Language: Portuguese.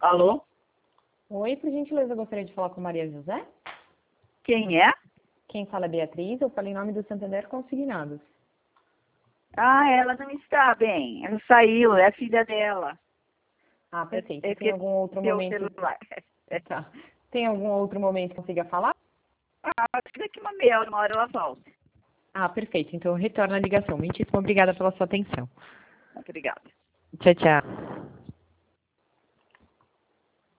Alô? Oi, por gentileza, eu gostaria de falar com Maria José. Quem é? Quem fala é Beatriz, eu falei em nome do Santander Consignados. Ah, ela não está bem. Ela saiu, é a filha dela. Ah, perfeito. É Tem que algum outro deu o momento? celular. Tá. Tem algum outro momento que consiga falar? Acho que daqui uma meia hora, uma hora ela volta. Ah, perfeito. Então eu retorno a ligação. Muitíssimo obrigada pela sua atenção. Obrigada. Tchau, tchau.